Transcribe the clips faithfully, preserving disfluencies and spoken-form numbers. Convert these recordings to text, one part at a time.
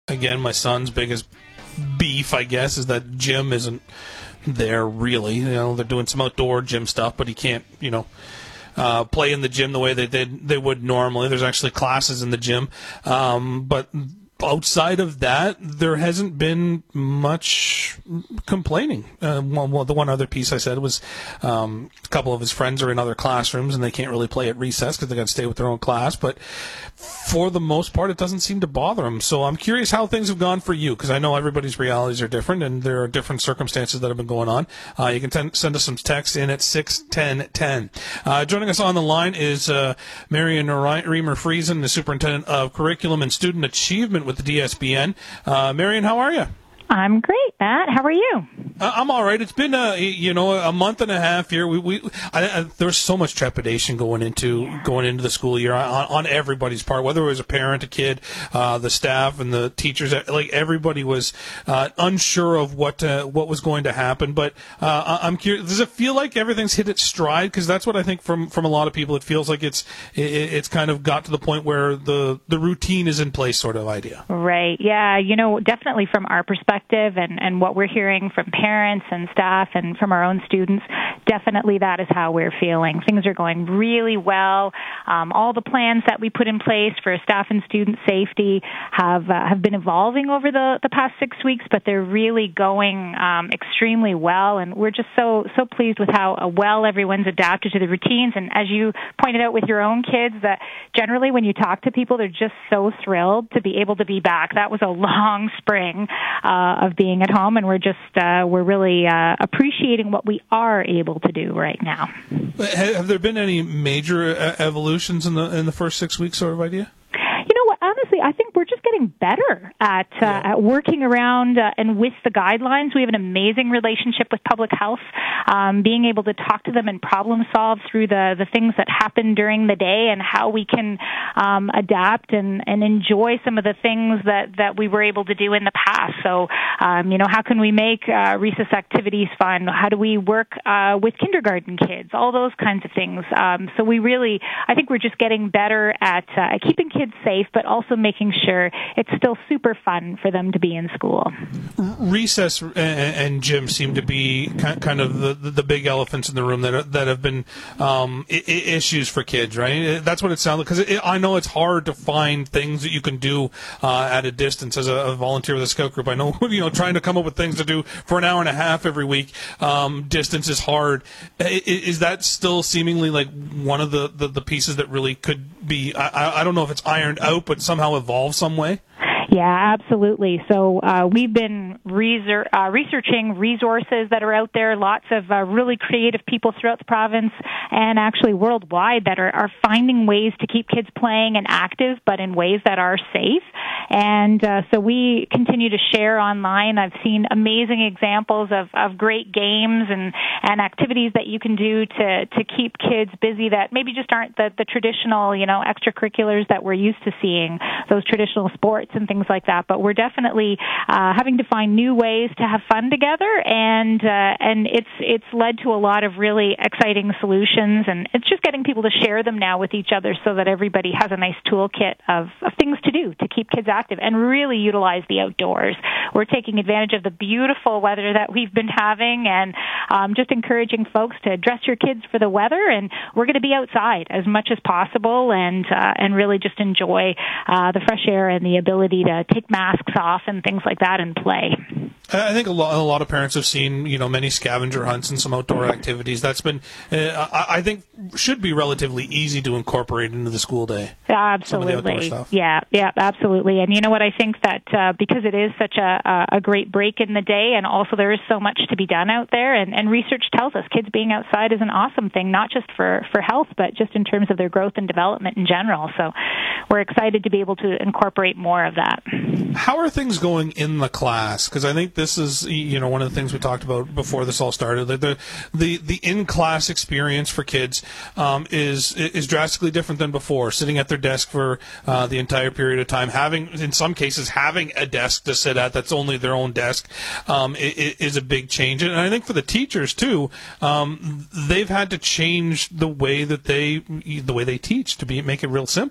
Again, my son's biggest beef, I guess, is that gym isn't there really. You know, they're doing some outdoor gym stuff, but he can't, you know, uh, play in the gym the way they did they would normally. There's actually classes in the gym, um, but outside of that, there hasn't been much complaining. Uh, well, well, the one other piece I said was um, a couple of his friends are in other classrooms and they can't really play at recess because they got to stay with their own class. But for the most part, it doesn't seem to bother them. So I'm curious how things have gone for you, because I know everybody's realities are different and there are different circumstances that have been going on. Uh, you can ten- send us some text in at six ten ten. Uh, joining us on the line is uh, Marion Remer-Friesen, the Superintendent of Curriculum and Student Achievement with the D S B N. Uh, Marion, how are you? I'm great, Matt. How are you? Uh, I'm all right. It's been a you know a month and a half here. We we I, I, there's so much trepidation going into going into the school year on, on everybody's part, whether it was a parent, a kid, uh, the staff, and the teachers. Like everybody was uh, unsure of what uh, what was going to happen. But uh, I'm curious. Does it feel like everything's hit its stride? Because that's what I think from from a lot of people. It feels like it's it, it's kind of got to the point where the the routine is in place, sort of idea. Right. Yeah. You know, definitely from our perspective. And, and what we're hearing from parents and staff and from our own students, definitely that is how we're feeling. Things are going really well. Um, all the plans that we put in place for staff and student safety have uh, have been evolving over the, the past six weeks, but they're really going um, extremely well. And we're just so so pleased with how uh, well everyone's adapted to the routines. And as you pointed out with your own kids, that generally when you talk to people, they're just so thrilled to be able to be back. That was a long spring Uh, of being at home, and we're just uh, we're really uh, appreciating what we are able to do right now. Have there been any major evolutions in the in the first six weeks, sort of idea? You know what? Honestly, I think we're just getting better at, uh, yeah. at working around uh, and with the guidelines. We have an amazing relationship with public health, um, being able to talk to them and problem solve through the, the things that happen during the day and how we can um, adapt and, and enjoy some of the things that, that we were able to do in the past. So, um, you know, how can we make uh, recess activities fun? How do we work uh, with kindergarten kids? All those kinds of things. Um, so we really, I think we're just getting better at uh, keeping kids safe, but also making sure it's still super fun for them to be in school. Recess and gym seem to be kind of the, the big elephants in the room that are, that have been um, issues for kids, right? That's what it sounds like, because I know it's hard to find things that you can do uh, at a distance. As a, a volunteer with a scout group, I know you know trying to come up with things to do for an hour and a half every week. Um, distance is hard. Is that still seemingly like one of the, the, the pieces that really could be? I, I don't know if it's ironed out, but somehow evolve some way? Yeah, absolutely. So uh, we've been reser- uh, researching resources that are out there, lots of uh, really creative people throughout the province and actually worldwide that are, are finding ways to keep kids playing and active, but in ways that are safe. And uh, so we continue to share online. I've seen amazing examples of, of great games and, and activities that you can do to, to keep kids busy that maybe just aren't the, the traditional, you know, extracurriculars that we're used to seeing, those traditional sports and things like that. But we're definitely uh, having to find new ways to have fun together, and uh, and it's it's led to a lot of really exciting solutions, and it's just getting people to share them now with each other so that everybody has a nice toolkit of, of things to do to keep kids active and really utilize the outdoors. We're taking advantage of the beautiful weather that we've been having, and um, just encouraging folks to dress your kids for the weather, and we're going to be outside as much as possible and uh, and really just enjoy uh, the fresh air and the ability to take masks off and things like that and play. I think a lot, a lot of parents have seen, you know, many scavenger hunts and some outdoor activities. That's been, uh, I, I think, should be relatively easy to incorporate into the school day. Absolutely. Yeah, yeah, absolutely. And you know what? I think that uh, because it is such a, a great break in the day, and also there is so much to be done out there, and, and research tells us kids being outside is an awesome thing, not just for, for health, but just in terms of their growth and development in general. So we're excited to be able to incorporate more of that. How are things going in the class? Because I think this is, you know, one of the things we talked about before this all started. The the the in-class experience for kids um, is is drastically different than before. Sitting at their desk for uh, the entire period of time, having in some cases having a desk to sit at that's only their own desk um, is a big change. And I think for the teachers too, um, they've had to change the way that they the way they teach to be make it real simple.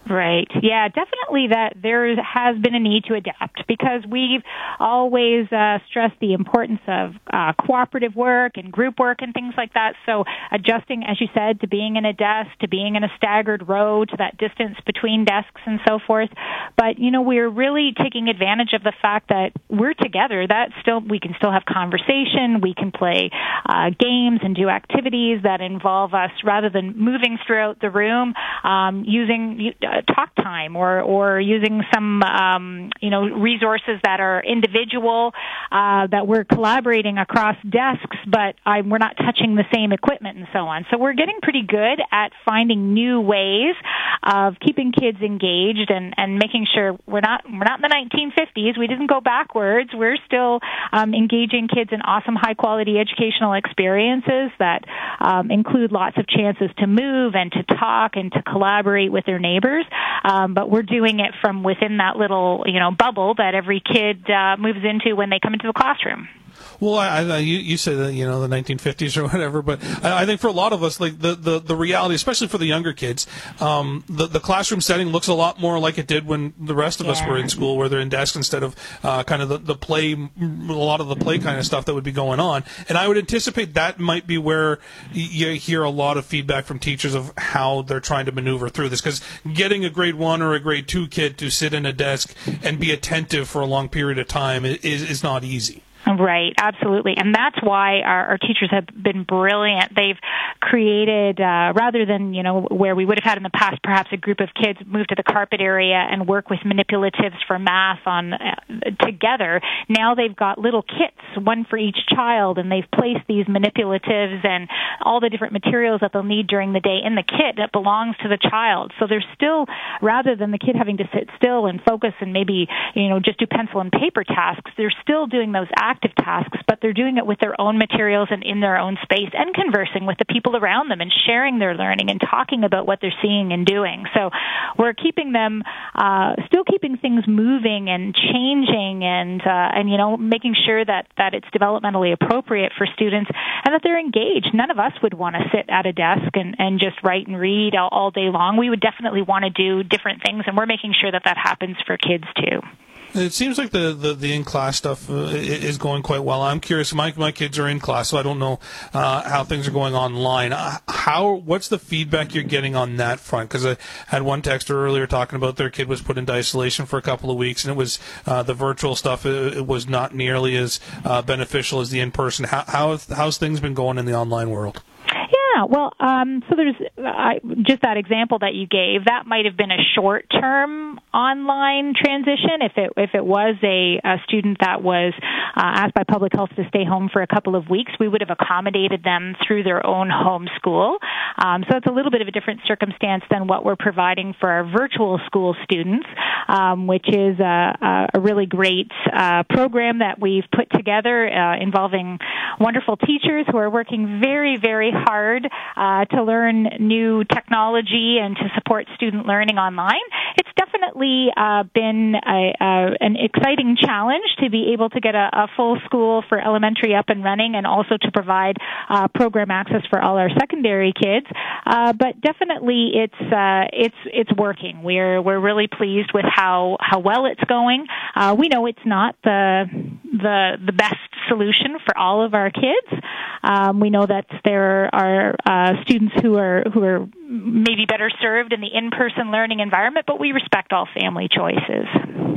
Right. Yeah, definitely that there has been a need to adapt because we've always uh, stressed the importance of uh, cooperative work and group work and things like that. So adjusting, as you said, to being in a desk, to being in a staggered row, to that distance between desks and so forth. But, you know, we're really taking advantage of the fact that we're together. That still, we can still have conversation. We can play uh, games and do activities that involve us rather than moving throughout the room, um, using uh, talk time or, or using some, um, you know, resources that are individual, uh, that we're collaborating across desks, but I, we're not touching the same equipment and so on. So we're getting pretty good at finding new ways of keeping kids engaged and, and making sure we're not, we're not in the nineteen fifties. We didn't go backwards. We're still um, engaging kids in awesome, high-quality educational experiences that um, include lots of chances to move and to talk and to collaborate with their neighbors. Um, but we're doing it from within that little, you know, bubble that every kid uh, moves into when they come into the classroom. Well, I, I, you, you say that, you know, the nineteen fifties or whatever, but I, I think for a lot of us, like the, the, the reality, especially for the younger kids, um, the, the classroom setting looks a lot more like it did when the rest of yeah. us were in school, where they're in desks instead of uh, kind of the, the play, a lot of the play kind of stuff that would be going on. And I would anticipate that might be where you hear a lot of feedback from teachers of how they're trying to maneuver through this, because getting a grade one or a grade two kid to sit in a desk and be attentive for a long period of time is, is not easy. Right, absolutely. And that's why our, our teachers have been brilliant. They've created, uh, rather than, you know, where we would have had in the past perhaps a group of kids move to the carpet area and work with manipulatives for math on uh, together, now they've got little kits, one for each child, and they've placed these manipulatives and all the different materials that they'll need during the day in the kit that belongs to the child. So there's still, rather than the kid having to sit still and focus and maybe, you know, just do pencil and paper tasks, they're still doing those active tasks, but they're doing it with their own materials and in their own space and conversing with the people around them and sharing their learning and talking about what they're seeing and doing. So we're keeping them, uh, still keeping things moving and changing and, uh, and, you know, making sure that, that it's developmentally appropriate for students and that they're engaged. None of us would want to sit at a desk and, and just write and read all, all day long. We would definitely want to do different things, and we're making sure that that happens for kids too. It seems like the, the, the in-class stuff uh, is going quite well. I'm curious. My my kids are in class, so I don't know uh, how things are going online. Uh, how what's the feedback you're getting on that front? Because I had one texter earlier talking about their kid was put into isolation for a couple of weeks, and it was uh, the virtual stuff. It, it was not nearly as uh, beneficial as the in-person. How, how how's things been going in the online world? Yeah, well, um, so there's uh, just that example that you gave. That might have been a short-term online transition. If it if it was a, a student that was uh, asked by public health to stay home for a couple of weeks, we would have accommodated them through their own home school. Um, so it's a little bit of a different circumstance than what we're providing for our virtual school students, um, which is a, a really great uh, program that we've put together uh, involving wonderful teachers who are working very, very hard Uh, to learn new technology and to support student learning online. It's definitely uh, been a, a, an exciting challenge to be able to get a, a full school for elementary up and running, and also to provide uh, program access for all our secondary kids. Uh, but definitely, it's uh, it's it's working. We're we're really pleased with how how well it's going. Uh, we know it's not the the the best solution for all of our kids. Um, we know that there are uh, students who are who are maybe better served in the in-person learning environment, but we respect all family choices.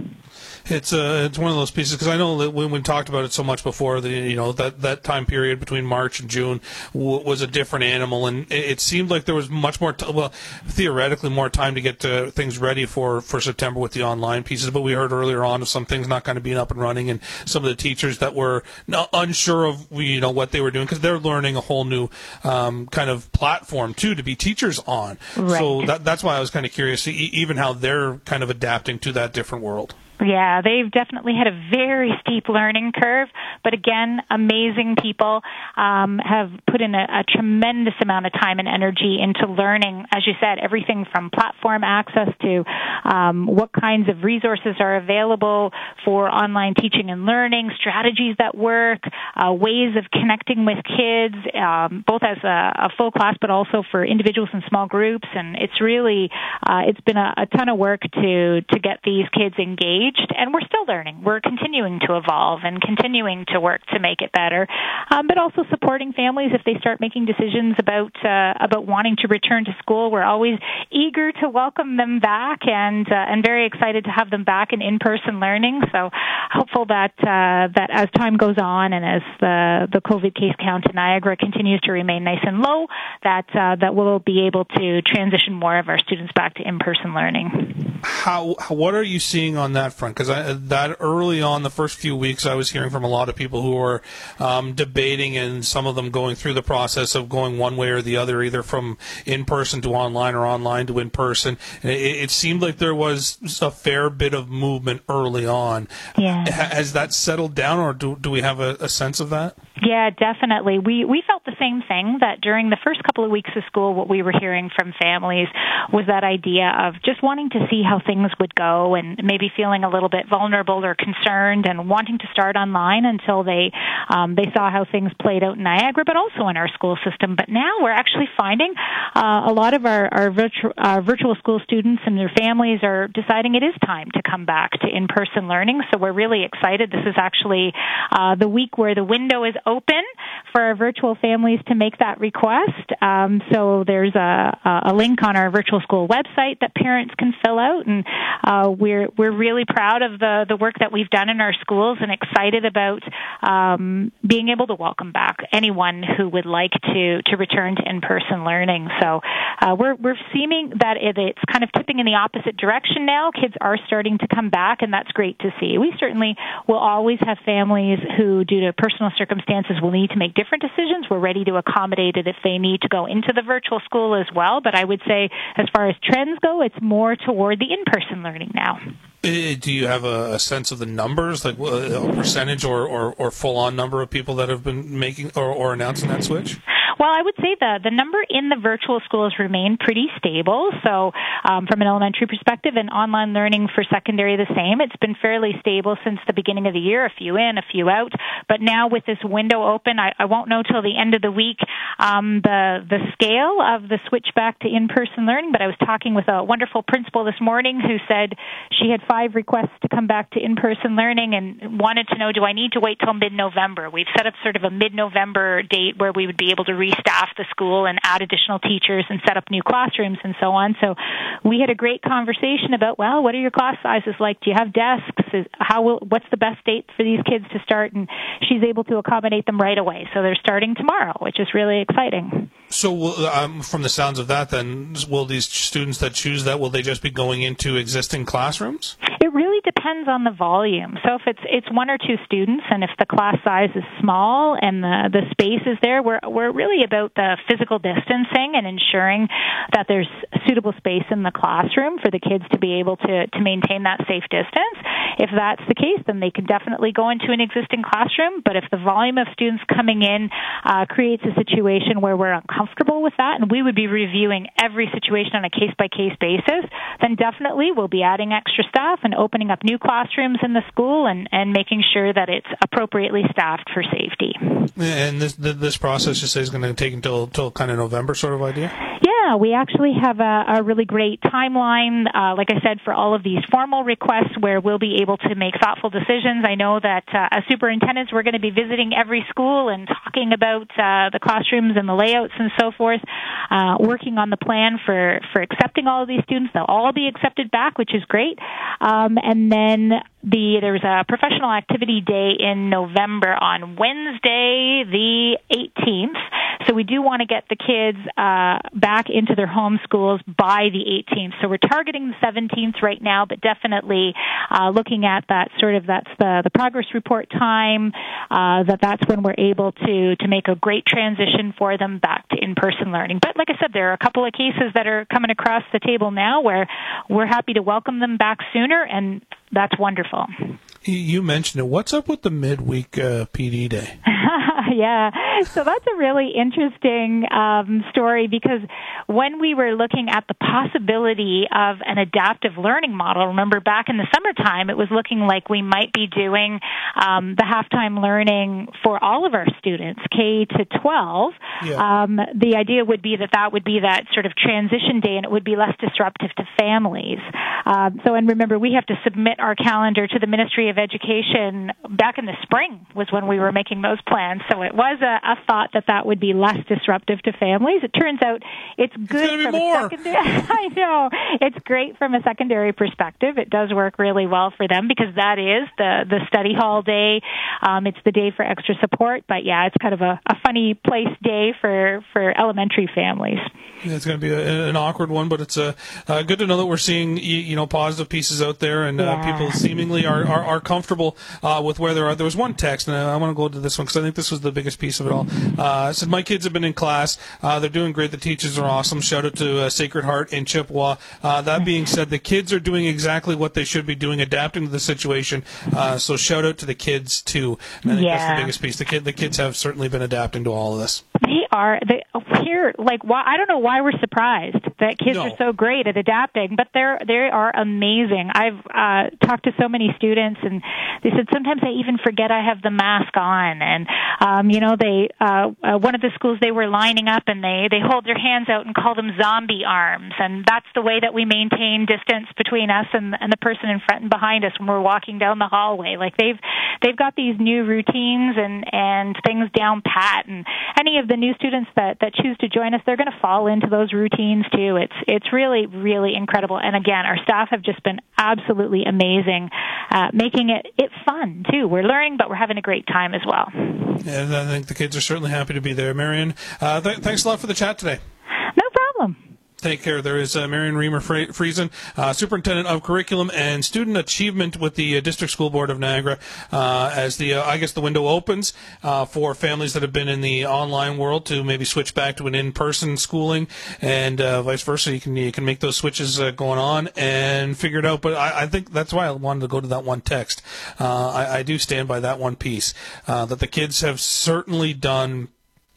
It's uh, it's one of those pieces, because I know that when we talked about it so much before, that you know that, that time period between March and June w- was a different animal, and it, it seemed like there was much more, t- well, theoretically more time to get to things ready for, for September with the online pieces. But we heard earlier on of some things not kind of being up and running, and some of the teachers that were not unsure of you know what they were doing, because they're learning a whole new um, kind of platform too to be teachers on. Right. So that, that's why I was kind of curious, e- even how they're kind of adapting to that different world. Yeah, they've definitely had a very steep learning curve, but again, amazing people um, have put in a, a tremendous amount of time and energy into learning, as you said, everything from platform access to um, what kinds of resources are available for online teaching and learning, strategies that work, uh, ways of connecting with kids, um, both as a, a full class but also for individuals in small groups, and it's really, uh, it's been a, a ton of work to, to get these kids engaged. And we're still learning. We're continuing to evolve and continuing to work to make it better, um, but also supporting families if they start making decisions about uh, about wanting to return to school. We're always eager to welcome them back, and uh, and very excited to have them back in in-person learning. So hopeful that uh, that as time goes on and as the the COVID case count in Niagara continues to remain nice and low, that uh, that we'll be able to transition more of our students back to in-person learning. How, what are you seeing on that front? Because that early on, the first few weeks, I was hearing from a lot of people who were um, debating, and some of them going through the process of going one way or the other, either from in-person to online or online to in-person. It, it seemed like there was a fair bit of movement early on. Yeah. Has that settled down, or do, do we have a, a sense of that? Yeah, definitely. We we felt the same thing, that during the first couple of weeks of school, what we were hearing from families was that idea of just wanting to see how things would go and maybe feeling a little bit vulnerable or concerned and wanting to start online until they um, they saw how things played out in Niagara, but also in our school system. But now we're actually finding uh, a lot of our, our, virtu- our virtual school students and their families are deciding it is time to come back to in-person learning. So we're really excited. This is actually uh, the week where the window is open for our virtual families to make that request. Um, so there's a, a link on our virtual school website that parents can fill out, and uh, we're we're really proud of the, the work that we've done in our schools and excited about um, being able to welcome back anyone who would like to, to return to in-person learning. So uh, we're we're seeing that it, it's kind of tipping in the opposite direction now. Kids are starting to come back, and that's great to see. We certainly will always have families who, due to personal circumstances, will need to make different decisions. We're ready to accommodate it if they need to go into the virtual school as well. But I would say, as far as trends go, it's more toward the in-person learning now. Do you have a, a sense of the numbers, like a percentage or, or, or full-on number of people that have been making or, or announcing that switch? Well, I would say the, the number in the virtual schools remain pretty stable. So um, from an elementary perspective, and online learning for secondary the same. It's been fairly stable since the beginning of the year, a few in, a few out. But now with this window open, I, I won't know till the end of the week um, the, the scale of the switch back to in-person learning. But I was talking with a wonderful principal this morning who said she had five requests to come back to in-person learning and wanted to know, do I need to wait till mid-November? We've set up sort of a mid-November date where we would be able to restaff the school and add additional teachers and set up new classrooms and so on. So we had a great conversation about, well, what are your class sizes like? Do you have desks? Is, how will, what's the best date for these kids to start? And she's able to accommodate them right away. So they're starting tomorrow, which is really exciting. So um, from the sounds of that, then, will these students that choose that, will they just be going into existing classrooms? It really depends on the volume. So if it's it's one or two students, and if the class size is small and the, the space is there, we're we're really about the physical distancing and ensuring that there's suitable space in the classroom for the kids to be able to, to maintain that safe distance. If that's the case, then they can definitely go into an existing classroom. But if the volume of students coming in uh, creates a situation where we're uncomfortable with that, and we would be reviewing every situation on a case-by-case basis, then definitely we'll be adding extra staff and opening up new classrooms in the school and, and making sure that it's appropriately staffed for safety. And this this process, you say, is going to take until, until kind of November sort of idea? Yeah, we actually have a, a really great timeline, uh, like I said, for all of these formal requests where we'll be able to make thoughtful decisions. I know that uh, as superintendents, we're going to be visiting every school and talking about uh, the classrooms and the layouts and so forth, uh, working on the plan for, for accepting all of these students. They'll all be accepted back, which is great. Um, and then the there's a professional activity day in November on Wednesday, the eighteenth. So we do want to get the kids uh, back into their home schools by the eighteenth. So we're targeting the seventeenth right now, but definitely uh, looking at that sort of, that's the, the progress report time, uh, that that's when we're able to, to make a great transition for them back to in-person learning. But like I said, there are a couple of cases that are coming across the table now where we're happy to welcome them back sooner, and that's wonderful. You mentioned it. What's up with the midweek uh, P D day? Yeah, so that's a really interesting um, story, because when we were looking at the possibility of an adaptive learning model, remember back in the summertime, it was looking like we might be doing um, the halftime learning for all of our students, K to twelve. Yeah. Um, the idea would be that that would be that sort of transition day, and it would be less disruptive to families. Um, so, and remember, we have to submit our calendar to the Ministry of Education back in the spring was when we were making those plans. So it was a, a thought that that would be less disruptive to families. It turns out it's good it's from more. a secondary. I know it's great from a secondary perspective. It does work really well for them because that is the the study hall day. Um, it's the day for extra support. But yeah, it's kind of a, a funny place day for for elementary families. Yeah, it's going to be a, an awkward one, but it's uh, uh, good to know that we're seeing you, you know positive pieces out there, and uh, yeah. people seemingly are are, are comfortable uh, with where they are. There was one text, and I, I want to go to this one because I think this was the biggest piece of it all. Uh, it said, "My kids have been in class. Uh, they're doing great. The teachers are awesome. Shout out to uh, Sacred Heart in Chippewa." Uh, that being said, the kids are doing exactly what they should be doing, adapting to the situation. Uh, so shout out to the kids too. And I think yeah. that's the biggest piece. The kid, the kids have certainly been adapting to all of this. They are they, here. Like, why? I don't know why we're surprised that kids no. are so great at adapting, but they're they are amazing. I've uh, talked to so many students, and they said sometimes I even forget I have the mask on. And um, you know, they uh, uh, one of the schools, they were lining up, and they they hold their hands out and call them zombie arms, and that's the way that we maintain distance between us and, and the person in front and behind us when we're walking down the hallway. Like they've they've got these new routines and and things down pat, and any of the new students that, that choose to join us, they're going to fall into those routines too. It's it's really, really incredible. And again, our staff have just been absolutely amazing, uh, making it, it fun too. We're learning, but we're having a great time as well. And I think the kids are certainly happy to be there. Marion, uh, th- thanks a lot for the chat today. No problem. Take care. There is uh, Marion Reamer Friesen, uh, Superintendent of Curriculum and Student Achievement with the uh, District School Board of Niagara, uh, as the uh, I guess the window opens uh, for families that have been in the online world to maybe switch back to an in-person schooling, and uh, vice versa. You can you can make those switches uh, going on and figure it out. But I, I think that's why I wanted to go to that one text. Uh, I, I do stand by that one piece uh, that the kids have certainly done.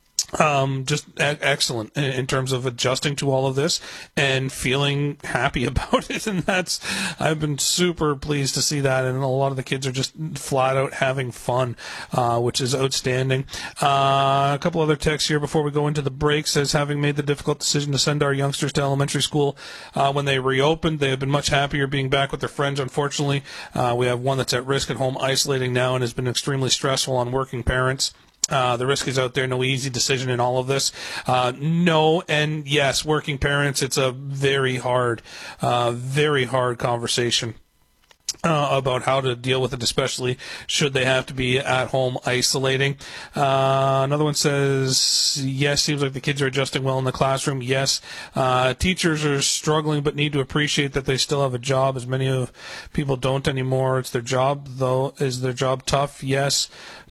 Um, just e- excellent in, in terms of adjusting to all of this and feeling happy about it. And that's, I've been super pleased to see that. And a lot of the kids are just flat out having fun, uh, which is outstanding. Uh, a couple other texts here before we go into the break says, having made the difficult decision to send our youngsters to elementary school, uh, when they reopened, they have been much happier being back with their friends. Unfortunately, uh, we have one that's at risk at home isolating now and has been extremely stressful on working parents. Uh, the risk is out there. No easy decision in all of this. Uh, no, and yes, working parents, it's a very hard, uh, very hard conversation. Uh, about how to deal with it, especially should they have to be at home isolating. Uh, another one says, yes, seems like the kids are adjusting well in the classroom. Yes, uh, teachers are struggling but need to appreciate that they still have a job, as many of people don't anymore. It's their job, though. Is their job tough? Yes.